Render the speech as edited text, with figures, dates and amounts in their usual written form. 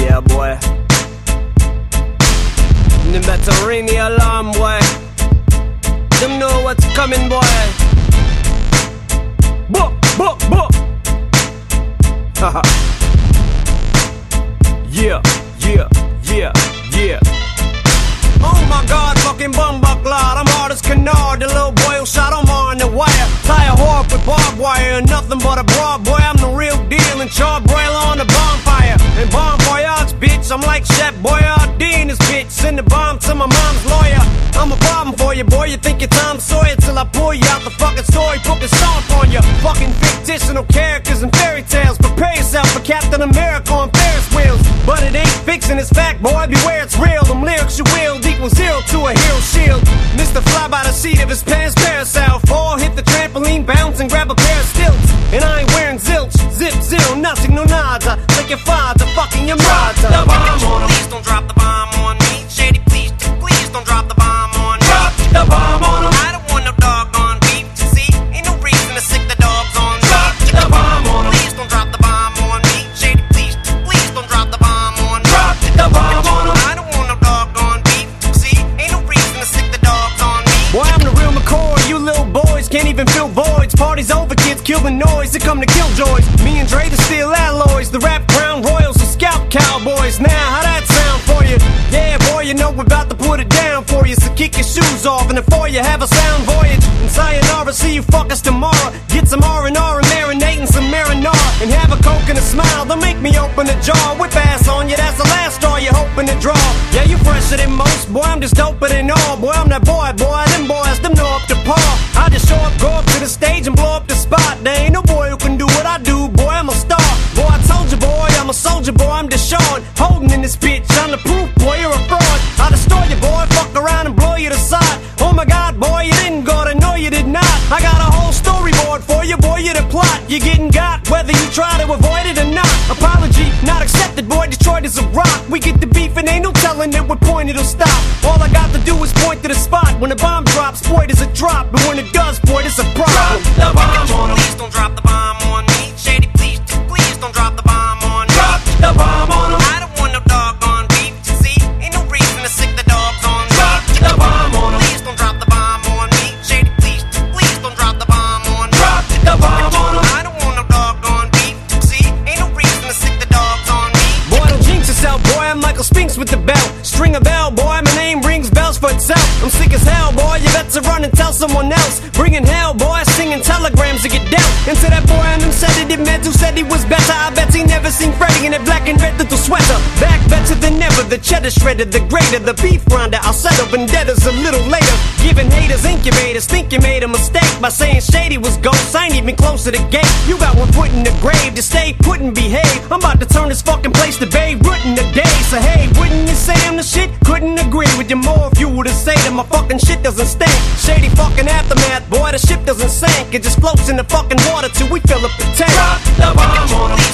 Yeah, boy. Ni better ring the alarm, boy. Them know what's coming, boy. Book, book, book. Haha. Yeah, yeah, yeah, yeah. Oh my God, fucking bumbucklard. I'm hard as canard. The little boy who shot Omar on the wire. Tie a whore up with barbed wire. Nothing but a broad boy. I'm the real deal. And charbroiler on the bonfire. And bon voyage, bitch. I'm like Chef Boyardee in this bitch. Send the bomb to my mom's lawyer. I'm a problem for you, boy. You think you're Tom Sawyer till I pull you out the fucking story. Book and stomp on you. Fucking fictional characters and fairy tales. Prepare yourself for Captain America on Ferris wheels. But it ain't fiction, it's fact, boy. Beware, it's real. Them lyrics you wield equals 0 to a hero shield. Mr. Fly by the seat of his pants, parasail. Fall, hit the trampoline, bounce and grab a pair of stilts. And I ain't wearing zilch, zip, zero, nothing, no nada. Like your father, fucking your mother. The bomb on him. Please don't drop the bomb on me. Shady, please don't drop the bomb on me. Drop the bomb on him. I don't want no doggone beef. See, ain't no reason to sick the dogs on me. Drop the bomb on him. Please don't drop the bomb on me. Shady, please don't drop the bomb on me. Drop the bomb on him. I don't want no doggone beef. See, ain't no reason to sick the dogs on me. Boy, I'm the real McCoy. You little boys can't even fill voids. Party's over, kids kill the noise. They come to kill joys. Me and Dre to steal alloys. The rap crown royals, the scalp cowboys. Now, how that sound for you? Yeah, boy, you know we're about to put it down for you. So kick your shoes off and before you have a sound voyage. And sayonara, see you fuckers tomorrow. Get some R&R and marinate and some marinara. And have a coke and a smile. They'll make me open a jar. Whip ass on you, that's the last straw you're hoping to draw. Yeah, you fresher than most. Boy, I'm just doper than all. Boy, I'm that boy. Them boys, them know up to par. I just show up, go up to the stage and blow up the spot. There ain't no boy who can do what I do. Boy, I'm a star. Boy, I told you, boy, I'm a soldier. Boy, I'm Deshaun. Holding in this bitch, I'm the proof, boy, you're a fraud. I'll destroy you, boy, fuck around and blow you to side. Oh my God, boy, you didn't go to know you did not. I got a whole storyboard for you, boy, you're the plot. You're getting got, whether you try to avoid it or not. Apology, not accepted, boy, Detroit is a rock. We get the beef and ain't no telling it what point it'll stop. All I got to do is point to the spot. When the bomb drops, boy, there's a drop. But when it does, boy, there's a problem. Drop the bomb on him. Please don't drop the bomb on me. Shady, please don't drop the bomb on me. Drop the bomb on him. I don't want no doggone beef. See, ain't no reason to sick the dogs on me. Drop the bomb on him. Please don't drop the bomb on me. Shady, please don't drop the bomb on me. Drop the bomb on him. I don't want no doggone beef. See, ain't no reason to sick the dogs on me. Boy, don't jinx yourself, boy, I'm Michael Spinks with the belt. String a bell, boy, my name rings bells for itself. I'm sick as hell, boy, you better run and tell someone else. Bringing hell, boy, singing telegrams to get dealt. And to that boy and him said it meant who said he was better. I bet he never seen Freddy in that black and red little sweater. Back better than ever, the cheddar shredder, the greater, the beef grinder. I'll settle vendettas a little later. Giving haters incubators, think you made a mistake by saying Shady was ghost. I ain't even close to the gate. You got one foot in the grave, to stay put and behave. I'm about to turn this fucking place to Babe Ruth in the day. So hey, wouldn't you say I'm the shit? Couldn't agree with you more if you were to say that my fucking shit doesn't stink. Shady fucking aftermath, boy, the ship doesn't sink. It just floats in the fucking water till we fill up the tank. Drop the bomb on him.